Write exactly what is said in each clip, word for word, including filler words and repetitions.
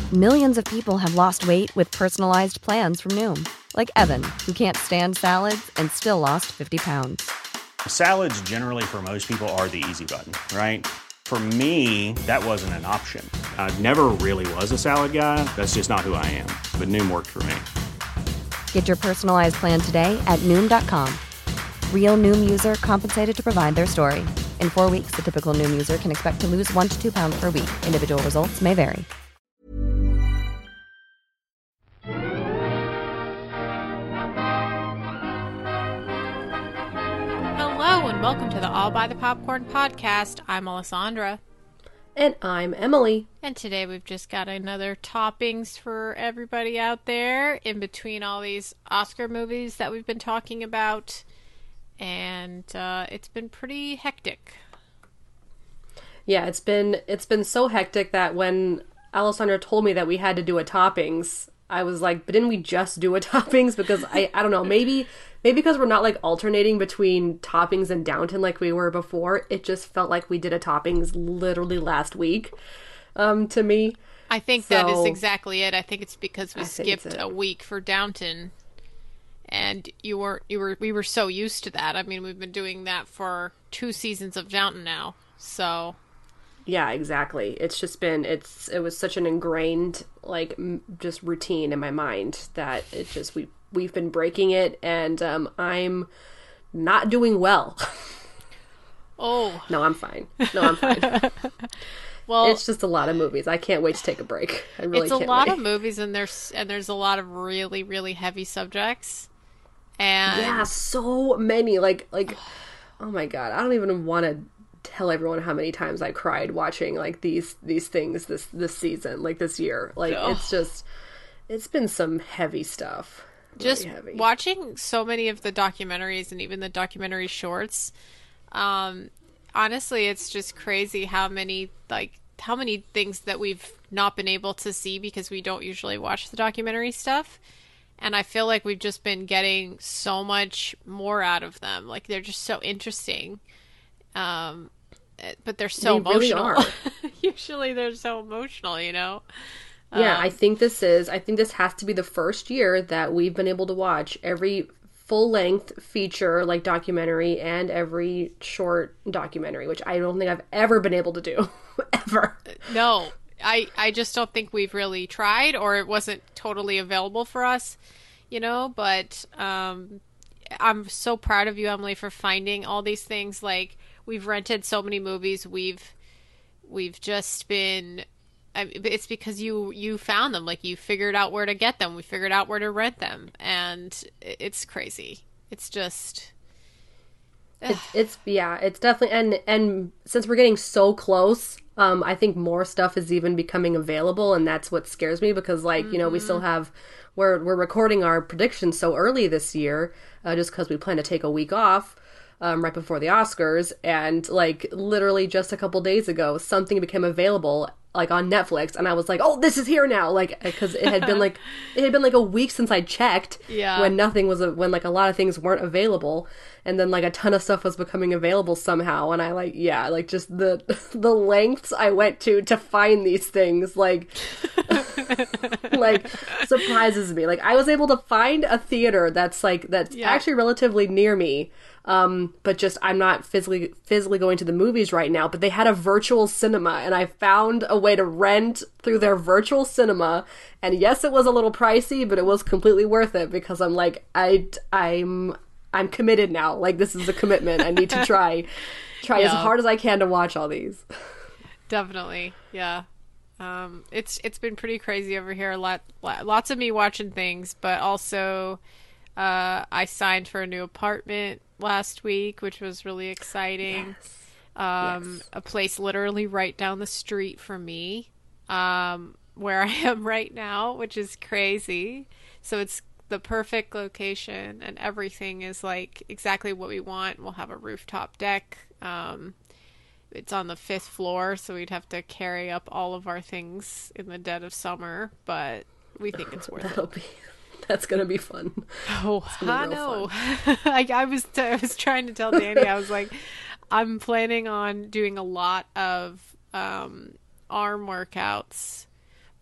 Millions of people have lost weight with personalized plans from Noom. Like Evan, who can't stand salads and still lost fifty pounds. Salads generally for most people are the easy button, right? For me, that wasn't an option. I never really was a salad guy. That's just not who I am. But Noom worked for me. Get your personalized plan today at Noom dot com. Real Noom user compensated to provide their story. In four weeks, the typical Noom user can expect to lose one to two pounds per week. Individual results may vary. Hello and welcome to the All by the Popcorn podcast. I'm Alessandra. And I'm Emily. And today we've just got another toppings for everybody out there in between all these Oscar movies that we've been talking about. And uh, it's been pretty hectic. Yeah, it's been it's been so hectic that when Alessandra told me that we had to do a toppings, I was like, but didn't we just do a toppings? Because I, I don't know, maybe maybe because we're not like alternating between toppings and Downton like we were before, it just felt like we did a toppings literally last week um, to me. I think so, that is exactly it. I think it's because we I skipped a week for Downton. And you were you were we were so used to that. I mean, we've been doing that for two seasons of Downton now. So yeah, exactly. It's just been it's it was such an ingrained like m- just routine in my mind that it just we we've been breaking it, and um, I'm not doing well. Oh no, I'm fine. No, I'm fine. Well, it's just a lot of movies. I can't wait to take a break. I really it's a can't lot wait. of movies, and there's and there's a lot of really really heavy subjects. And yeah, so many. Like, like, oh my god, I don't even want to tell everyone how many times I cried watching like these these things this this season, like this year. Like, oh. it's just, it's been some heavy stuff. Just heavy. Watching so many of the documentaries and even the documentary shorts. Um, honestly, it's just crazy how many like how many things that we've not been able to see because we don't usually watch the documentary stuff. And I feel like we've just been getting so much more out of them. Like, they're just so interesting. Um, but they're so they really emotional. Are. Usually they're so emotional, you know? Yeah, um, I think this is, I think this has to be the first year that we've been able to watch every full-length feature, like documentary, and every short documentary, which I don't think I've ever been able to do. Ever. No. I, I just don't think we've really tried, or it wasn't totally available for us, you know, but um, I'm so proud of you, Emily, for finding all these things. Like, we've rented so many movies. We've, we've just been, I mean, it's because you, you found them, like you figured out where to get them. We figured out where to rent them, and it's crazy. It's just, it's, it's, yeah, it's definitely, and, and since we're getting so close, Um, I think more stuff is even becoming available, and that's what scares me because, like, mm-hmm. you know, we still have, we're, we're recording our predictions so early this year, uh, just because we plan to take a week off, um, right before the Oscars, and, like, literally just a couple days ago, something became available, like, on Netflix, and I was like, oh, this is here now, like, because it had been, like, it had been, like, a week since I checked, yeah. when nothing was, when, like, a lot of things weren't available, and then, like, a ton of stuff was becoming available somehow, and I, like, yeah, like, just the, the lengths I went to to find these things, like, like, surprises me. Like, I was able to find a theater that's, like, that's yeah. actually relatively near me, um, but just, I'm not physically, physically going to the movies right now, but they had a virtual cinema, and I found a way to rent through their virtual cinema, and yes, it was a little pricey, but it was completely worth it, because I'm like, I, I'm, I'm committed now. Like, this is a commitment. I need to try, try yeah. as hard as I can to watch all these. Definitely. Yeah. Um, it's, it's been pretty crazy over here. A lot, lots of me watching things, but also, uh, I signed for a new apartment last week, which was really exciting. Yes. Um, yes. A place literally right down the street from me, um, where I am right now, which is crazy. So it's the perfect location, and everything is like exactly what we want. We'll have a rooftop deck. Um, it's on the fifth floor, so we'd have to carry up all of our things in the dead of summer, but we think it's worth That'll it. Be, that's gonna be fun. Oh, I know. I, I was t- I was trying to tell Danny, I was like, I'm planning on doing a lot of um, arm workouts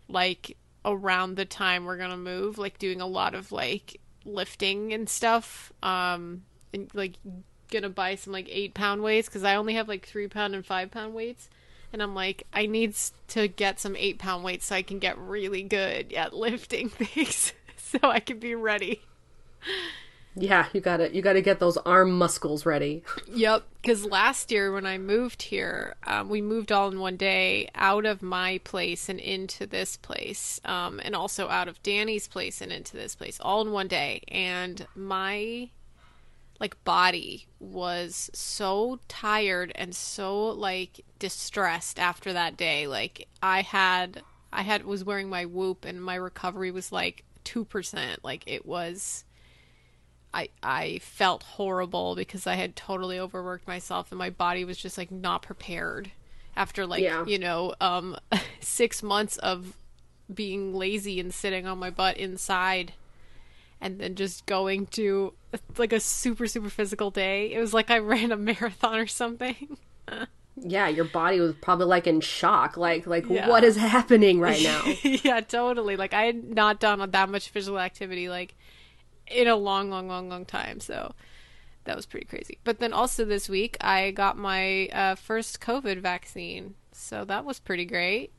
like around the time we're gonna move, like doing a lot of like lifting and stuff. Um, and like gonna buy some like eight pound weights because I only have like three pound and five pound weights. And I'm like, I need to get some eight pound weights so I can get really good at lifting things so I can be ready. Yeah, you gotta you gotta get those arm muscles ready. Yep, because last year when I moved here, um, we moved all in one day out of my place and into this place, um, and also out of Danny's place and into this place, all in one day. And my like body was so tired and so like distressed after that day. Like I had I had was wearing my Whoop and my recovery was like two percent. Like it was I I felt horrible because I had totally overworked myself and my body was just like not prepared after like, yeah. you know, um six months of being lazy and sitting on my butt inside. And then just going to like a super, super physical day. It was like I ran a marathon or something. Yeah, your body was probably like in shock. Like, like yeah. what is happening right now? Yeah, totally. Like I had not done that much physical activity like in a long, long, long, long time. So that was pretty crazy. But then also this week I got my uh, first COVID vaccine. So that was pretty great.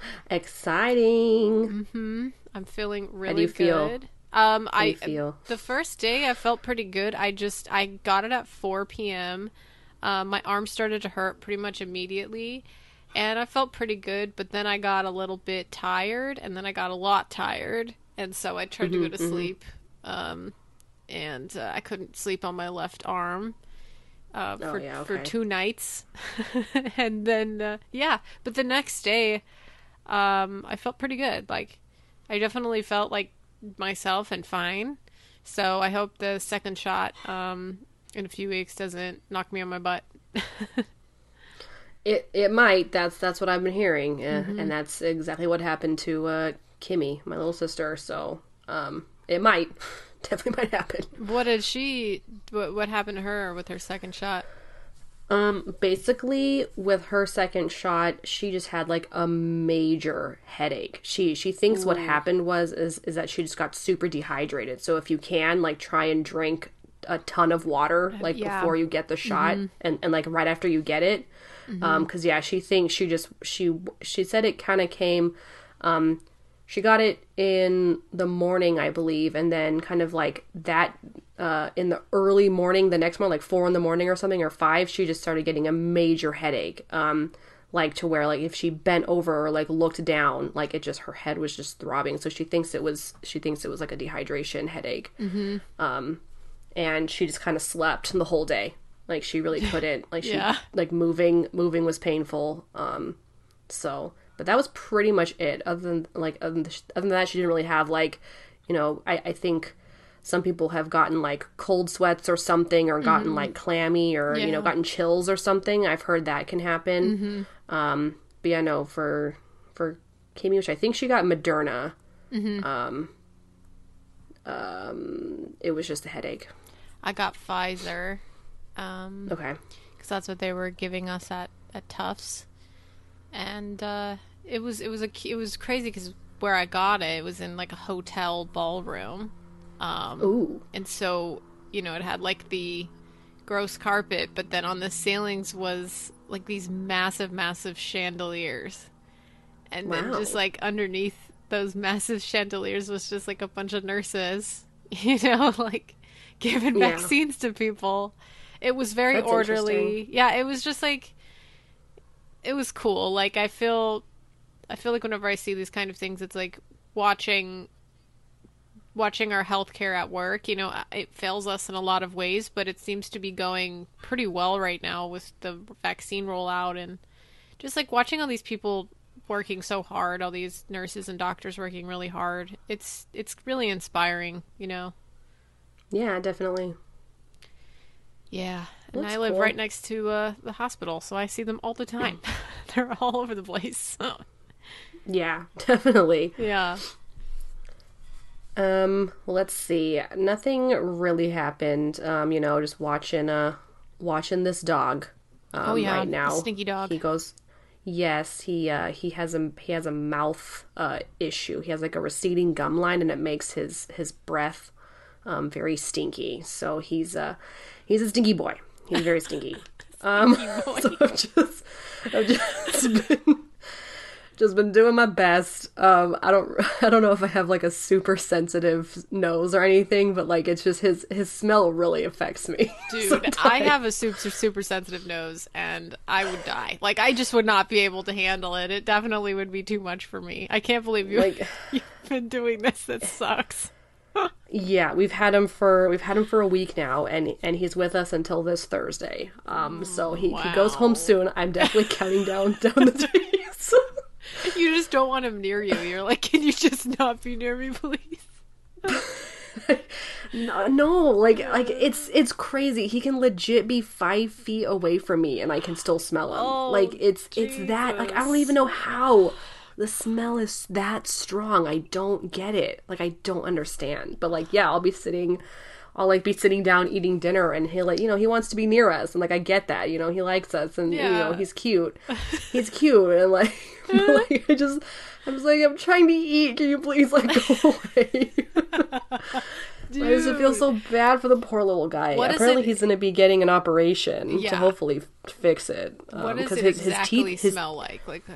Exciting. Mm-hmm. I'm feeling really How do you good. Feel? Um, How do you I feel? The first day I felt pretty good. I just I got it at four p.m. Um, my arm started to hurt pretty much immediately, and I felt pretty good. But then I got a little bit tired, and then I got a lot tired, and so I tried mm-hmm, to go to mm-hmm. sleep, um, and uh, I couldn't sleep on my left arm. Uh, oh, for yeah, okay. for two nights, and then uh, yeah. But the next day, um, I felt pretty good. Like I definitely felt like myself and fine. So I hope the second shot um in a few weeks doesn't knock me on my butt. it it might. That's that's what I've been hearing, Mm-hmm. and that's exactly what happened to uh, Kimmy, my little sister. So um, it might definitely might happen. What did she? What what happened to her with her second shot? Um, basically, with her second shot, she just had like a major headache. She she thinks Ooh. What happened was is is that she just got super dehydrated. So if you can, like, try and drink a ton of water like yeah. before you get the shot, mm-hmm. and and like right after you get it, mm-hmm. um, because yeah, she thinks she just she she said it kind of came, um. She got it in the morning, I believe, and then kind of like that uh, in the early morning, the next morning, like four in the morning or something, or five, she just started getting a major headache, um, like to where like if she bent over or like looked down, like it just her head was just throbbing. So she thinks it was she thinks it was like a dehydration headache, mm-hmm. um, and she just kind of slept the whole day. Like she really couldn't, like she yeah. like moving moving was painful, um, so. But that was pretty much it. Other than like other than, other than that, she didn't really have like, you know, I, I think some people have gotten like cold sweats or something, or gotten mm-hmm. like clammy, or yeah. you know, gotten chills or something. I've heard that can happen. Mm-hmm. Um, but yeah, no, for for Kimmy, which I think she got Moderna. Mm-hmm. Um, um, it was just a headache. I got Pfizer. Um, okay, because that's what they were giving us at at Tufts. And uh, it was it was a it was crazy because where I got it, it was in like a hotel ballroom. Um, Ooh. And so, you know, it had like the gross carpet, but then on the ceilings was like these massive, massive chandeliers. And wow. then just like underneath those massive chandeliers was just like a bunch of nurses, you know, like giving yeah. vaccines to people. It was very That's orderly. Yeah, it was just like, it was cool. Like, I feel, I feel like whenever I see these kind of things, it's like watching, watching our healthcare at work. You know, it fails us in a lot of ways, but it seems to be going pretty well right now with the vaccine rollout, and just like watching all these people working so hard, all these nurses and doctors working really hard. It's, it's really inspiring, you know? Yeah, definitely. Yeah. And That's I live cool. right next to uh, the hospital, so I see them all the time. They're all over the place. Yeah, definitely. Yeah. Um, let's see. Nothing really happened. Um, you know, just watching uh watching this dog. Um, oh yeah, right now. the stinky dog. He goes Yes, he uh, he has a he has a mouth uh, issue. He has like a receding gum line, and it makes his his breath um, very stinky. So he's uh he's a stinky boy. He's very stinky. um, boy. So I've just I've just been just been doing my best. Um, I don't I don't know if I have like a super sensitive nose or anything, but like it's just his his smell really affects me. Dude, sometimes. I have a super super sensitive nose, and I would die. Like, I just would not be able to handle it. It definitely would be too much for me. I can't believe you Like- you've been doing this. That sucks. Yeah, we've had him for we've had him for a week now, and and he's with us until this Thursday. Um, so he, he goes home Wow. soon. I'm definitely counting down down the days. You just don't want him near you. You're like, can you just not be near me, please? no, no, like like it's it's crazy. He can legit be five feet away from me, and I can still smell him. Oh, like it's it's that like I don't even know how the smell is that strong. I don't get it. Like I don't understand. But like yeah, I'll be sitting. I'll like be sitting down eating dinner, and he'll like you know he wants to be near us, and like I get that, you know he likes us, and Yeah. you know he's cute, he's cute, and like, but, like I just I'm just like I'm trying to eat. Can you please like go away? I just feel so bad for the poor little guy. What is Apparently it- he's going to be getting an operation Yeah. to hopefully f- fix it. Um, What does 'cause it his, his exactly teeth, his, smell like? Like,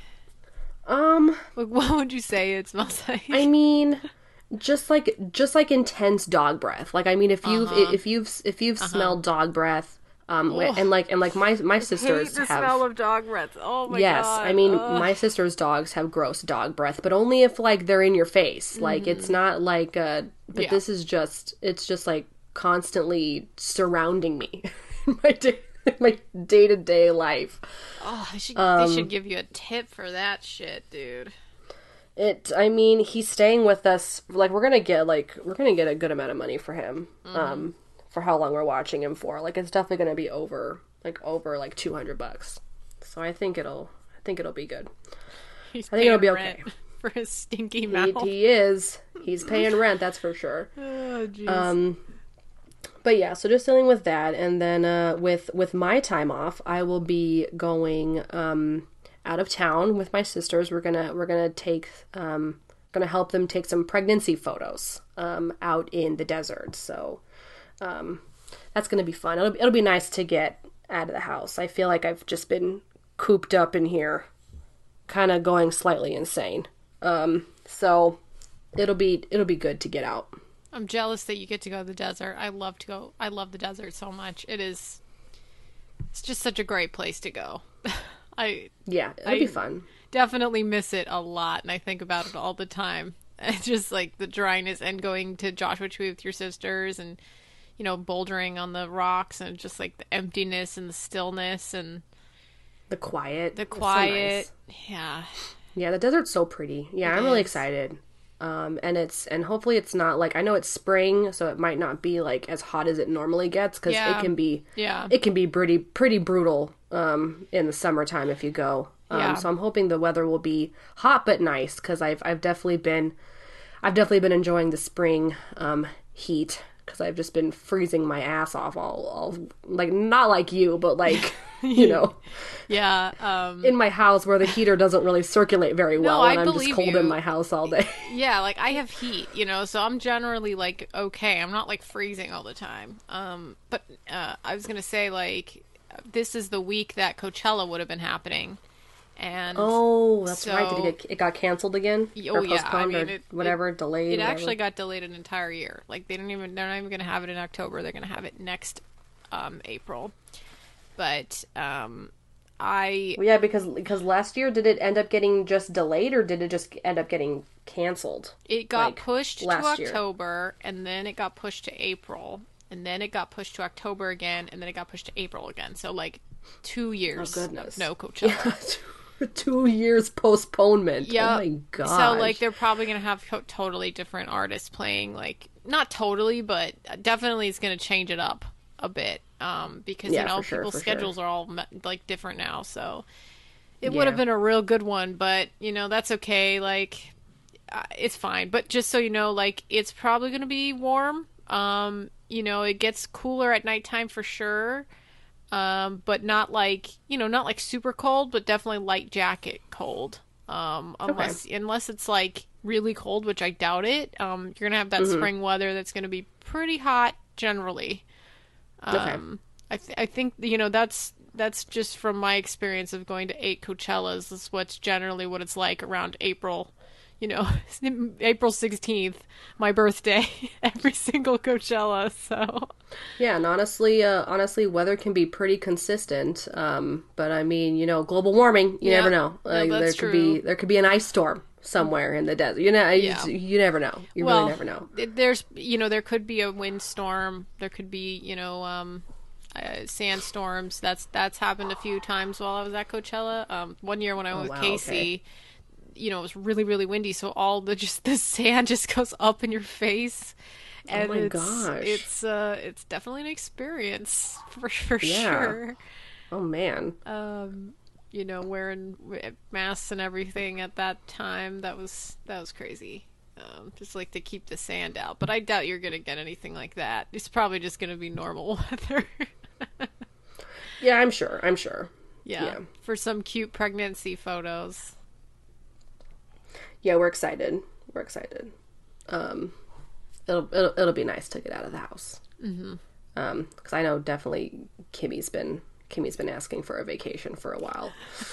um, like, what would you say it smells like? I mean, just like just like intense dog breath. Like I mean, if you've Uh-huh. if you've if you've smelled dog breath, um, Ugh. and like and like my my hate sisters the have. smell of dog breath. Oh my Yes, god. I mean Ugh. my sister's dogs have gross dog breath, but only if like they're in your face. Like it's not like uh but Mm-hmm. Yeah. this is just it's just like constantly surrounding me in my day my day-to-day life. Oh, they should, um, they should give you a tip for that shit, dude. It I mean, he's staying with us like we're going to get like we're going to get a good amount of money for him. Mm-hmm. Um for how long we're watching him for. Like it's definitely going to be over like over like two hundred bucks. So I think it'll I think it'll be good. He's I think it'll paying be okay. rent for his stinky He, mouth. he is. He's paying rent, that's for sure. Oh, jeez. Um, but yeah, so just dealing with that, and then uh, with with my time off, I will be going um, out of town with my sisters. We're gonna we're gonna take um, gonna help them take some pregnancy photos um, out in the desert. So um, that's gonna be fun. It'll it'll be nice to get out of the house. I feel like I've just been cooped up in here, kind of going slightly insane. Um, so it'll be it'll be good to get out. I'm jealous that you get to go to the desert. I love to go. I love the desert so much. It is. It's just such a great place to go. I Yeah, it'll I- be fun. definitely miss it a lot, and I think about it all the time. It's just like the dryness and going to Joshua Tree with your sisters, and you know bouldering on the rocks, and just like the emptiness and the stillness and The quiet. the It's so quiet. nice. Yeah. Yeah, the desert's so pretty. Yeah, It I'm really is. excited. Um, and it's and hopefully it's not like I know it's spring, so it might not be like as hot as it normally gets because Yeah. it can be Yeah. it can be pretty pretty brutal um, in the summertime if you go. Um, Yeah. So I'm hoping the weather will be hot but nice because I've I've definitely been I've definitely been enjoying the spring um, heat because I've just been freezing my ass off all all like not like you but like you know. Yeah. Um, In my house where the heater doesn't really circulate very well I and I'm just believe cold you. in my house all day. yeah, like I have heat, you know, so I'm generally like okay. I'm not like freezing all the time. Um, but uh, I was gonna say like this is the week that Coachella would have been happening, and Oh, that's right. Did So- it get it got canceled again? Oh, or yeah, I postponed mean, or it- whatever, delayed. it whatever. actually got delayed an entire year. Like they don't even they're not even gonna have it in October. They're gonna have it next um, April. But um, I Well, yeah, because because last year did it end up getting just delayed or did it just end up getting canceled? It got like, pushed to last year? October, and then it got pushed to April, and then it got pushed to October again, and then it got pushed to April again. So like two years Oh, goodness. of no Coachella. Two years postponement. Yeah. Oh my god. So like they're probably gonna have co- totally different artists playing. Like not totally, but definitely it's gonna change it up a bit. Um, because Yeah, you know for sure, people's for sure. schedules are all me- like different now. So it Yeah. would have been a real good one, but you know that's okay. Like uh, it's fine. But just so you know, like it's probably gonna be warm. Um, you know it gets cooler at nighttime for sure. Um, but not like, you know, not like super cold, but definitely light jacket cold. Um, unless okay. unless it's like really cold, which I doubt it. Um, you're gonna have that mm-hmm. spring weather that's gonna be pretty hot generally. Um, okay. I th- I think you know that's that's just from my experience of going to eight Coachellas. That's what's generally what it's like around April. You know, April sixteenth, my birthday, every single Coachella, so. Yeah, and honestly, uh, honestly, weather can be pretty consistent. Um, but I mean, you know, global warming, you yep. never know. Like, no, there could true. be there could be an ice storm somewhere in the desert. You know, yeah. you, you never know. You well, really never know. There's, you know, there could be a windstorm. There could be, you know, um, uh, sandstorms. That's that's happened a few times while I was at Coachella. Um, one year when I went oh, with wow, Casey. Okay. You know, it was really, really windy, so all the just the sand just goes up in your face, and oh my it's gosh. it's uh it's definitely an experience for for yeah. sure. Oh man. Um, you know, wearing masks and everything at that time, that was that was crazy. Um, just like to keep the sand out, but I doubt you're gonna get anything like that. It's probably just gonna be normal weather. yeah, I'm sure. I'm sure. Yeah, yeah, for some cute pregnancy photos. Yeah, we're excited. We're excited. Um, it'll, it'll it'll be nice to get out of the house. Mm-hmm. Um, because I know definitely Kimmy's been Kimmy's been asking for a vacation for a while.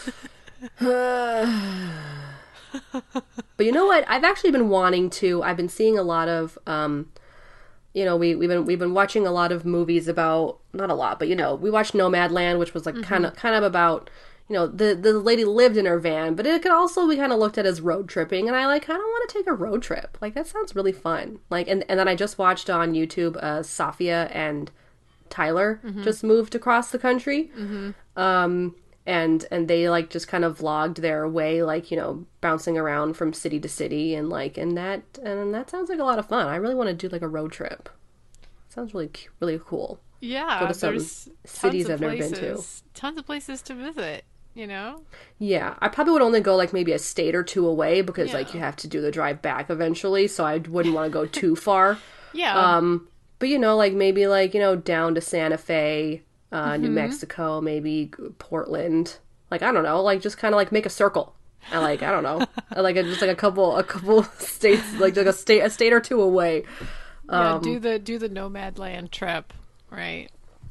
But you know what? I've actually been wanting to. I've been seeing a lot of, um, you know, we we've been we've been watching a lot of movies about, not a lot, but you know, we watched Nomadland, which was like mm-hmm. kind of kind of about. You know, the the lady lived in her van, but it could also be kind of looked at as road tripping, and I like kind of want to take a road trip. Like, that sounds really fun. Like, and, and then I just watched on YouTube, uh, Safia and Tyler mm-hmm. just moved across the country, mm-hmm. um, and and they like just kind of vlogged their way, like, you know, bouncing around from city to city, and like, and that and that sounds like a lot of fun. I really want to do like a road trip. Sounds really really cool. Yeah, go to some there's cities I've places, never been to. Tons of places to visit. You know? Yeah, I probably would only go like maybe a state or two away because yeah. like you have to do the drive back eventually, so I wouldn't want to go too far. Yeah. Um, but you know, like maybe like, you know, down to Santa Fe, uh, mm-hmm. New Mexico, maybe Portland. Like, I don't know, like just kind of like make a circle. I like, I don't know, like a, just like a couple, a couple states, like like a state, a state or two away. Yeah, um, do the do the Nomadland trip, right?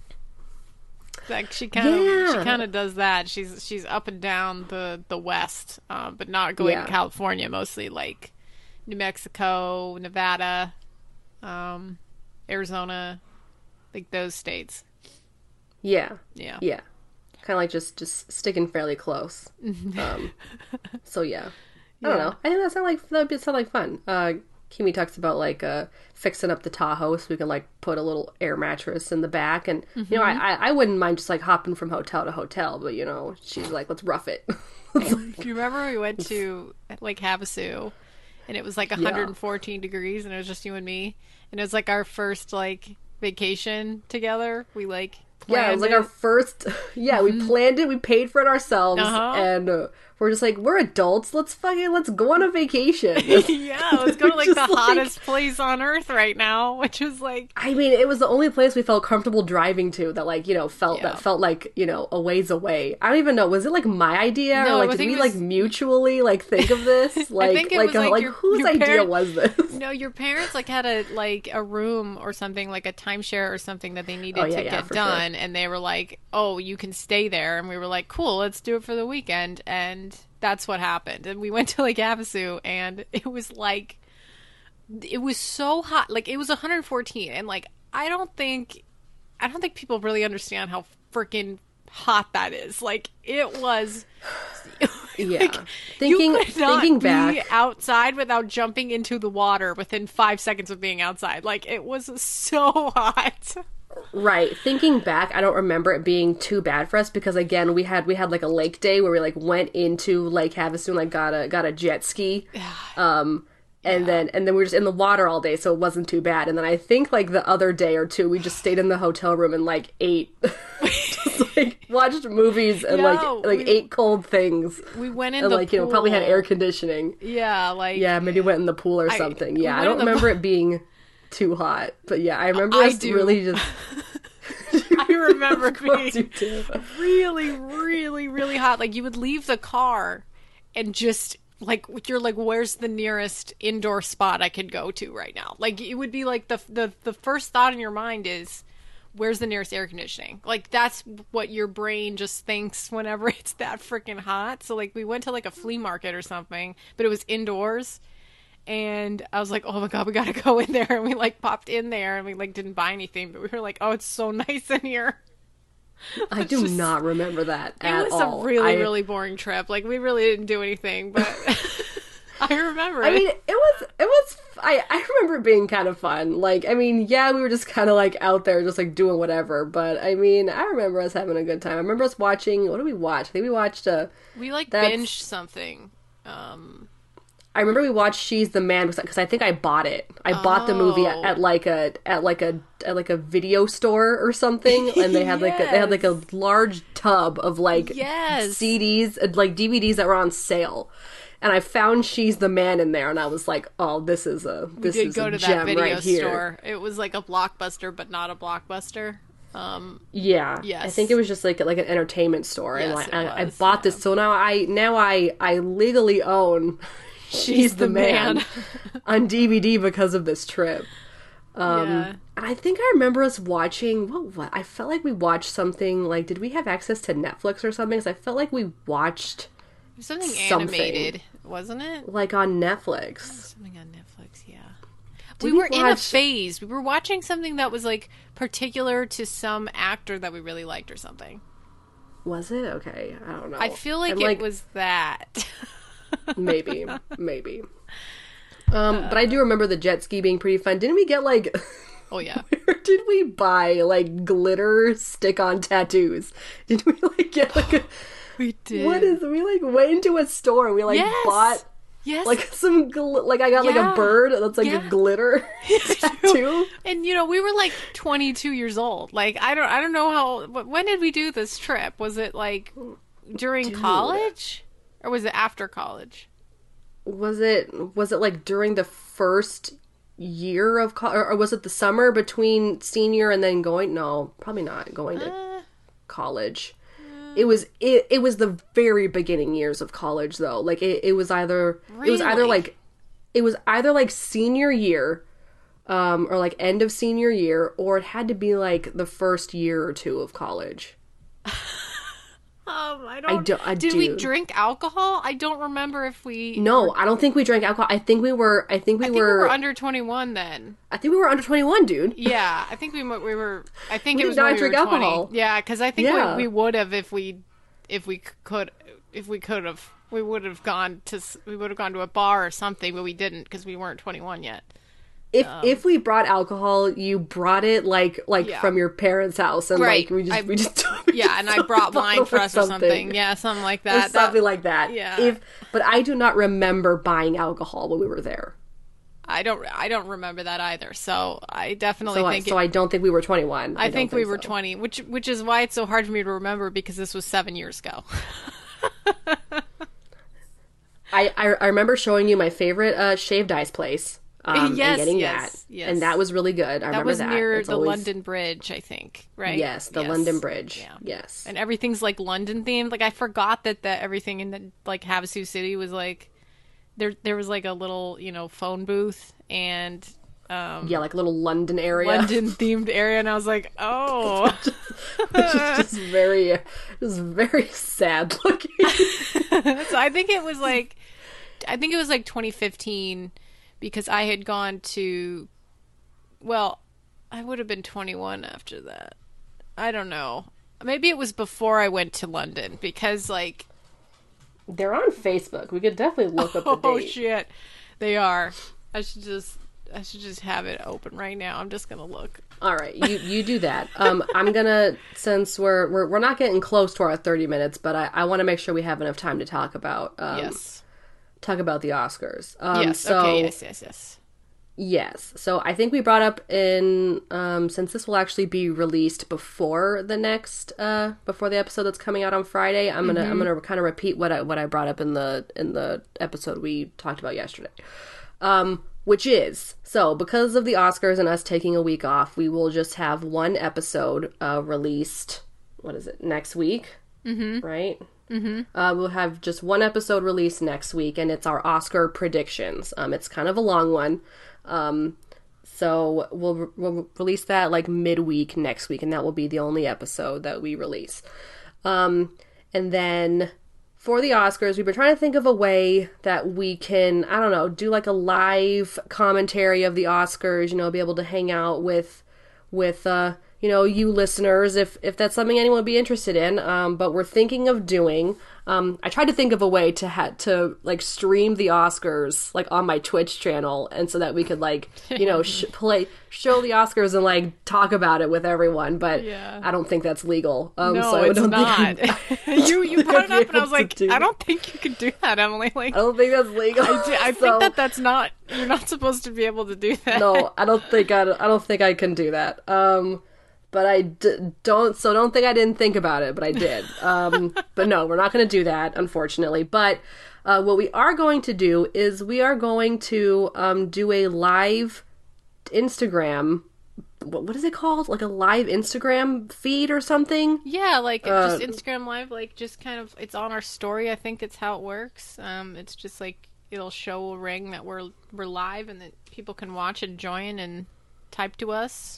Like she kind of yeah. she kind of does that. She's she's up and down the the West, um, but not going yeah. to California. Mostly like New Mexico, Nevada, um, Arizona, like those states. Yeah, yeah, yeah. Kind of like just just sticking fairly close. um, so yeah, I don't yeah. know. I think that sound like that would sound like fun. Uh, Kimmy talks about like uh, fixing up the Tahoe so we can like put a little air mattress in the back, and mm-hmm. you know, I, I I wouldn't mind just like hopping from hotel to hotel, but you know, she's like, let's rough it. like, do you remember we went to Lake Havasu, and it was like one hundred fourteen yeah. degrees, and it was just you and me, and it was like our first like vacation together. We like yeah, it was like it. our first. Yeah, mm-hmm. we planned it. We paid for it ourselves, uh-huh. and uh, we're just like, we're adults. Let's fucking let's go on a vacation. yeah, let's go to like the like, hottest place on earth right now, which is like. I mean, it was the only place we felt comfortable driving to that, like, you know, felt yeah. that felt like, you know, a ways away. I don't even know. Was it like my idea, no, or like did we was... like mutually like think of this? Like, I think it like, was uh, like, like your, whose your idea parent... was this? No, your parents like had a like a room or something, like a timeshare or something that they needed oh, yeah, to yeah, get done, sure. and they were like, "Oh, you can stay there," and we were like, "Cool, let's do it for the weekend," and that's what happened. And we went to Lake Havasu, and it was like, it was so hot, like it was one hundred fourteen, and like I don't think, I don't think people really understand how freaking hot that is. Like it was. Yeah, like, thinking you could not thinking be back outside without jumping into the water within five seconds of being outside. Like it was so hot. Right. Thinking back, I don't remember it being too bad for us because again, we had we had like a lake day where we like went into Lake Havasu and like got a got a jet ski. Um and yeah. then and then we were just in the water all day, so it wasn't too bad. And then I think like the other day or two we just stayed in the hotel room and like ate just like watched movies and no, like like we, ate cold things. We went in and the like pool. You know, probably had air conditioning. Yeah, like yeah, maybe went in the pool or something. I, yeah, I don't remember po- it being too hot, but yeah, I remember I us do. really just. I remember Of course you being do. really, really, really hot. Like, you would leave the car and just, like, you're like, where's the nearest indoor spot I could go to right now? Like, it would be like the the, the first thought in your mind is, where's the nearest air conditioning? Like, that's what your brain just thinks whenever it's that freaking hot. So, like, we went to, like, a flea market or something, but it was indoors. And I was like, oh my God, we gotta go in there. And we, like, popped in there and we, like, didn't buy anything. But we were like, oh, it's so nice in here. I do just, not remember that at It was all. a really, I, really boring trip. Like, we really didn't do anything, but I remember I it. mean, it was, it was, I, I remember it being kind of fun. Like, I mean, yeah, we were just kind of, like, out there just, like, doing whatever. But, I mean, I remember us having a good time. I remember us watching, what did we watch? I think we watched, uh... We, like, that's- binged something. Um... I remember we watched She's the Man because I think I bought it. I bought the movie at, Oh. at like a at like a at like a video store or something, and they had like a, they had like a large tub of like Yes. C Ds, uh, like D V Ds that were on sale. And I found She's the Man in there, and I was like, "Oh, this is a this we did is go a to gem that video right here." store. It was like a Blockbuster, but not a Blockbuster. Um, Yeah, Yes. I think it was just like like an entertainment store, and Yes, like, it I, I was, bought yeah. this. So now I now I I legally own She's the, the Man, Man. on D V D because of this trip. Um, yeah. And I think I remember us watching, what, what? I felt like we watched something, like, did we have access to Netflix or something? Because I felt like we watched, It was something, something. animated, wasn't it? like, on Netflix. Something on Netflix, yeah. Did we we were in a watch- phase. We were watching something that was, like, particular to some actor that we really liked or something. Was it? Okay, I don't know. I feel like And, it was that. maybe, maybe. Um, but I do remember the jet ski being pretty fun. Didn't we get, like... Oh, yeah. Where did we buy, like, glitter stick-on tattoos? Did we, like, get, like, a... We did. What is... We, like, went into a store and we, like, Yes. bought... Yes. Like some, gl- like I got like Yeah. a bird that's like Yeah. a glitter tattoo. And you know, we were like twenty-two years old. Like, I don't, I don't know how. wh- When did we do this trip? Was it like during Dude. college, or was it after college? Was it was it like during the first year of co- or, or was it the summer between senior and then going? No, probably not going to Uh, college. It was it, it was the very beginning years of college though. Like it, it was either it was either Really? like it was either like senior year, um, or like end of senior year, or it had to be like the first year or two of college. um, I don't. don't- I did we do. drink alcohol? I don't remember if we. No, I don't think we drank alcohol. I think we were. I think we I think we were. were under twenty-one then. I think we were under twenty-one, dude. Yeah, I think we mo- we were. I think We it did was not when we drink were alcohol. twenty. Yeah, because I think Yeah. we, we would have if we if we could if we could have we would have gone to s- we would have gone to a bar or something, but we didn't because we weren't twenty-one yet. If if we brought alcohol, you brought it like like Yeah. from your parents' house, and Right. like we just I- we just we Yeah, just and I took a brought wine bottle for us or something. Yeah, something like or that. something That- like that. yeah. If but I do not remember buying alcohol when we were there. I don't I don't remember that either. So I definitely So I, think so it, I don't think we were twenty-one. I, don't think we were so. twenty, which which is why it's so hard for me to remember because this was seven years ago. I, I I remember showing you my favorite uh, shaved ice place. Um, Yes, and getting yes, that, yes. and that was really good. I That remember was that. near It's the always- London Bridge, I think, right? Yes, the Yes. London Bridge. Yeah. Yes. And everything's like London themed. Like I forgot that that everything in the like Havasu City was like there. There was like a little you know phone booth and um, Yeah, like a little London area. London themed area, and I was like, oh, Which is just very, just very sad looking. so I think it was like, I think it was like twenty fifteen because I had gone to, well, I would have been twenty-one after that. I don't know. Maybe it was before I went to London because like, They're on Facebook. We could definitely look up the oh date. shit, they are. I should just, I should just have it open right now. I'm just gonna look. All right, you you do that. Um, I'm gonna since we're we're we're not getting close to our thirty minutes, but I, I want to make sure we have enough time to talk about um, Yes. talk about the Oscars. Um, yes. So, Okay. Yes. Yes. Yes. Yes. So I think we brought up in um, since this will actually be released before the next uh, before the episode that's coming out on Friday. I'm gonna I'm gonna kind of repeat what I what I brought up in the in the episode we talked about yesterday. Um, which is, so because of the Oscars and us taking a week off, we will just have one episode uh, released, what is it, next week? Mm-hmm. Right? Mm-hmm. Uh, we'll have just one episode released next week, and it's our Oscar predictions. Um, it's kind of a long one. Um, so we'll, we'll release that like midweek next week, and that will be the only episode that we release. Um, and then for the Oscars, we've been trying to think of a way that we can, I don't know, do like a live commentary of the Oscars, you know, be able to hang out with, with, uh, you know, you listeners, if, if that's something anyone would be interested in. Um, but we're thinking of doing, um, I tried to think of a way to ha- to like stream the Oscars like on my Twitch channel, and so that we could like, you know, sh- play, show the Oscars and like talk about it with everyone. But yeah. I don't think that's legal. Um, no, so I it's don't not. Think you you brought it up, and I was like, do I don't think you can do that, Emily. Like, I don't think that's legal. I, do, I so, think that that's not. You're not supposed to be able to do that. No, I don't think I. I don't think I can do that. Um. But I d- don't, so don't think I didn't think about it, but I did. Um, but no, we're not going to do that, unfortunately. But uh, what we are going to do is we are going to um, do a live Instagram, what, what is it called? Like a live Instagram feed or something? Yeah, like Uh, just Instagram Live, like just kind of, it's on our story. I think it's how it works. Um, it's just like, it'll show a ring that we're, we're live and that people can watch and join and type to us.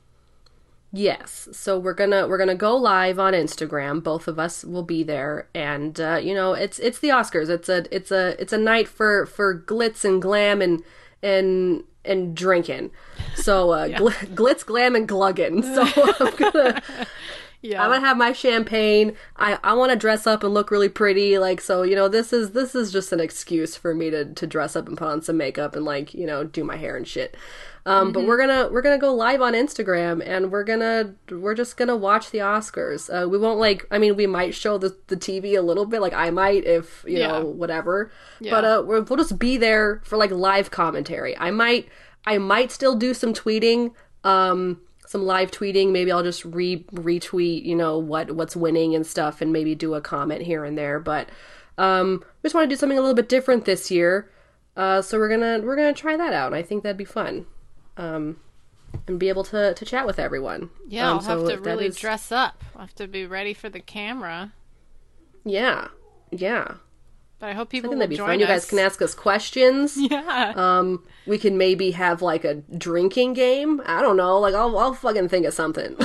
Yes, so we're gonna we're gonna go live on Instagram. Both of us will be there, and uh, you know it's it's the Oscars. It's a it's a it's a night for, for glitz and glam and and and drinking. So uh, yeah. gl- glitz, glam, and glugging. So I'm gonna yeah. I'm gonna have my champagne. I, I want to dress up and look really pretty. Like so, you know this is this is just an excuse for me to to dress up and put on some makeup and like you know do my hair and shit. Um, mm-hmm. But we're gonna we're gonna go live on Instagram, and we're gonna we're just gonna watch the Oscars. Uh, we won't like I mean we might show the the T V a little bit, like I might if you yeah. know whatever. Yeah. But uh, we're, we'll just be there for like live commentary. I might I might still do some tweeting, um, some live tweeting. Maybe I'll just re retweet you know what what's winning and stuff, and maybe do a comment here and there. But um, we just want to do something a little bit different this year. Uh, so we're gonna we're gonna try that out. And I think that'd be fun. Um, and be able to, to chat with everyone. Yeah, um, I'll have so to really is... dress up. I'll have to be ready for the camera. Yeah, yeah. But I hope people I think will that'd be join fun. You guys us. can ask us questions. Yeah. Um, we can maybe have like a drinking game. I don't know. Like I'll I'll fucking think of something.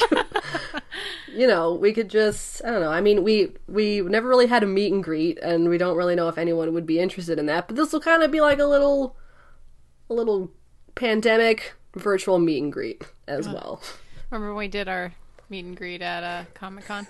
You know, we could just I don't know. I mean, we we never really had a meet and greet, and we don't really know if anyone would be interested in that. But this will kind of be like a little, a little. pandemic virtual meet and greet as uh, well. Remember when we did our meet and greet at uh, Comic-Con?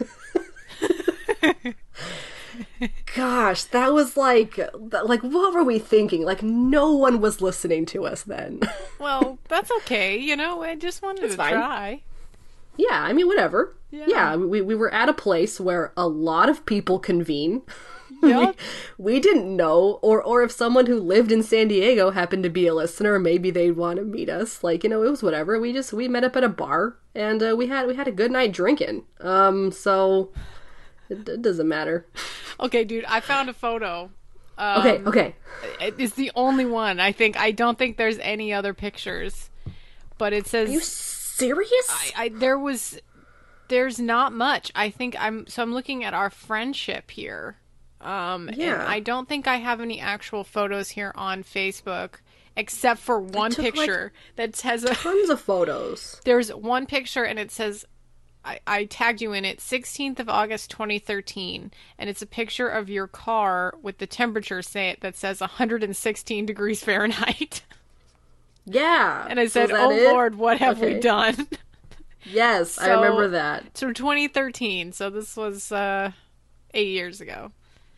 Gosh, that was like, like what were we thinking? Like no one was listening to us then. Well, that's okay. You know, I just wanted it's to fine. try. Yeah, I mean, whatever. Yeah. yeah, we we were at a place where a lot of people convene. Yep. we, we didn't know, or or if someone who lived in San Diego happened to be a listener, maybe they'd want to meet us. Like, you know, it was whatever. We just we met up at a bar, and uh, we had we had a good night drinking. Um, so it, it doesn't matter. Okay, dude, I found a photo. Um, okay, okay. It's the only one. I think I don't think there's any other pictures, but it says. Are you serious? I, I there was. There's not much. I think I'm. So I'm looking at our friendship here. Um, yeah. And I don't think I have any actual photos here on Facebook, except for one picture like, that has a tons of photos. There's one picture, and it says, I, I tagged you in it, sixteenth of August, twenty thirteen, and it's a picture of your car with the temperature say it that says one hundred sixteen degrees Fahrenheit. Yeah. And I said, so "Oh it? Lord, what have okay. we done?" Yes, so, I remember that. It's from twenty thirteen, so this was uh, eight years ago.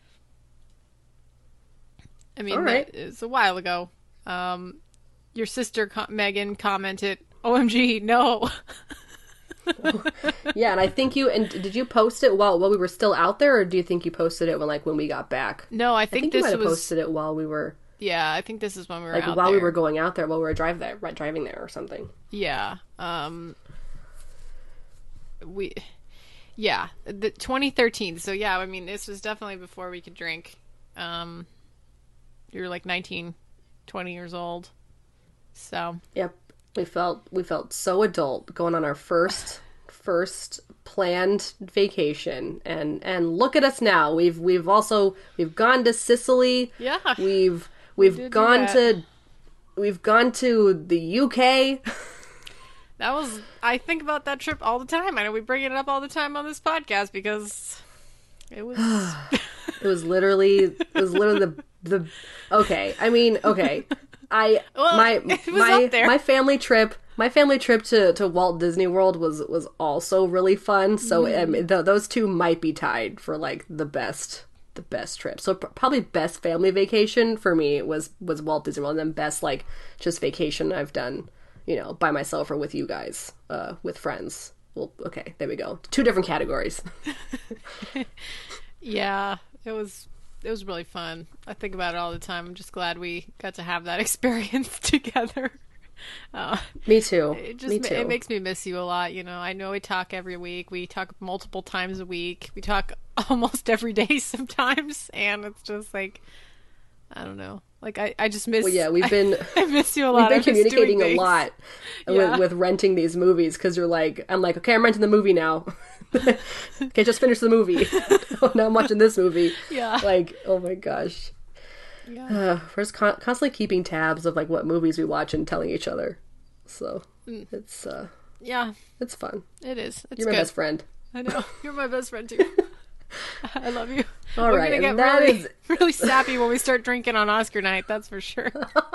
I mean, right. it was a while ago. Um, your sister, com- Megan, commented, O M G, no. Yeah, and I think you, and did you post it while, while we were still out there, or do you think you posted it when, like, when we got back? No, I think, I think this you might have was... posted it while we were... Yeah, I think this is when we were like, out while there. we were going out there, while we were drive there, right, driving there or something. Yeah. Um, we... Yeah, the twenty thirteen. So, yeah, I mean, this was definitely before we could drink. Um... You were like nineteen, twenty years old. So Yep. We felt we felt so adult going on our first first planned vacation, and and look at us now. We've we've also we've gone to Sicily. Yeah. We've we've did do gone that. to we've gone to the U K. that was, I think about that trip all the time. I know we bring it up all the time on this podcast because it was It was literally it was literally the the okay. I mean, okay. I Well, my it was my up there. my family trip my family trip to, to Walt Disney World was was also really fun. So Mm. um, th- those two might be tied for like the best the best trip. So pr- probably best family vacation for me was was Walt Disney World, and then best like just vacation I've done, you know, by myself or with you guys, uh, with friends. Well, okay, there we go. Two different categories. yeah, it was it was really fun. I think about it all the time. I'm just glad we got to have that experience together. Uh, Me too. it just Me ma- too. it makes me miss you a lot. You know, I know we talk every week. We talk multiple times a week. We talk almost every day sometimes, and it's just like, I don't know. Like I, I just miss. Well, yeah, we've been I, I miss you a we've lot. been I miss doing communicating a things. lot Yeah. with, with renting these movies, because you're like, I'm like, okay, I'm renting the movie now. Okay, just finish the movie. Oh, now I'm watching this movie. Yeah. Like, oh my gosh. Yeah. Uh, we're just con- constantly keeping tabs of like what movies we watch and telling each other. So Mm. it's uh, Yeah, it's fun. it is. It's You're my good. best friend. I know. You're my best friend too. I love you. All We're right, gonna get and that really, is- really sappy when we start drinking on Oscar night. That's for sure.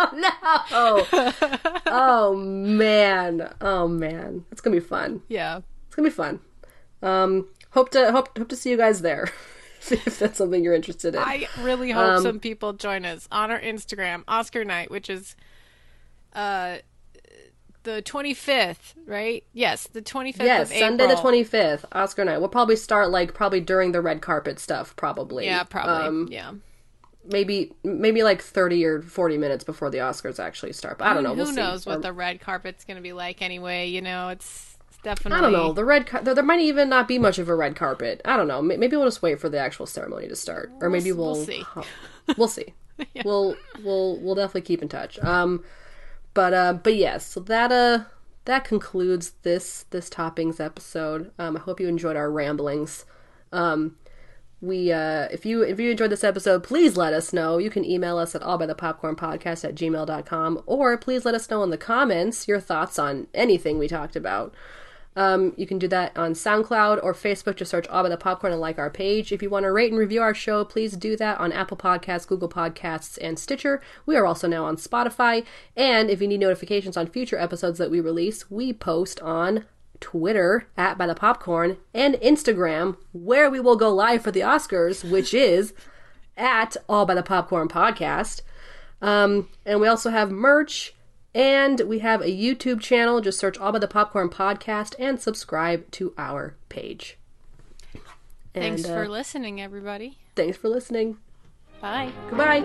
Oh, oh man, oh man, it's gonna be fun. Yeah. It's gonna be fun. Um, hope to hope hope to see you guys there if that's something you're interested in. I really hope Um, some people join us on our Instagram, Oscar night, which is uh the twenty-fifth, right? Yes, the twenty-fifth yes, of April. Sunday the twenty-fifth, Oscar night. We'll probably start like probably during the red carpet stuff, probably. Yeah, probably. Um, yeah. maybe maybe like thirty or forty minutes before the Oscars actually start. But I don't know. Who We'll see. knows what Or- the red carpet's going to be like anyway, you know, it's, it's definitely I don't know. The red car- there, there might even not be much of a red carpet. I don't know. M- Maybe we'll just wait for the actual ceremony to start, or maybe we'll we'll see. we'll see. We'll we'll we'll definitely keep in touch. Um, but uh, but yes, so that uh that concludes this this toppings episode. Um, I hope you enjoyed our ramblings. Um, we uh if you if you enjoyed this episode, please let us know. You can email us at allbythepopcornpodcast at gmail dot com, or please let us know in the comments your thoughts on anything we talked about. Um, you can do that on SoundCloud or Facebook. Just search All by the Popcorn and like our page. If you want to rate and review our show, please do that on Apple Podcasts, Google Podcasts, and Stitcher. We are also now on Spotify. And if you need notifications on future episodes that we release, we post on Twitter at By the Popcorn and Instagram, where we will go live for the Oscars, which is at All by the Popcorn Podcast. Um, and we also have merch. And we have a YouTube channel. Just search All by the Popcorn Podcast and subscribe to our page. Thanks And, uh, for listening, everybody. Thanks for listening. Bye. Goodbye.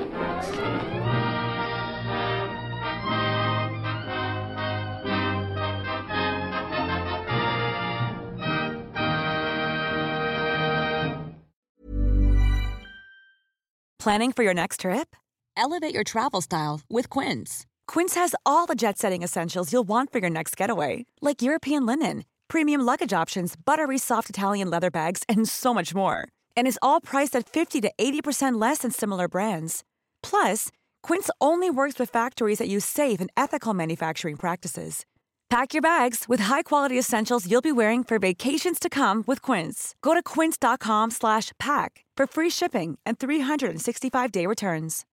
Planning for your next trip? Elevate your travel style with Quince. Quince has all the jet-setting essentials you'll want for your next getaway, like European linen, premium luggage options, buttery soft Italian leather bags, and so much more. And is all priced at fifty to eighty percent less than similar brands. Plus, Quince only works with factories that use safe and ethical manufacturing practices. Pack your bags with high-quality essentials you'll be wearing for vacations to come with Quince. Go to quince dot com slash pack for free shipping and three sixty-five day returns.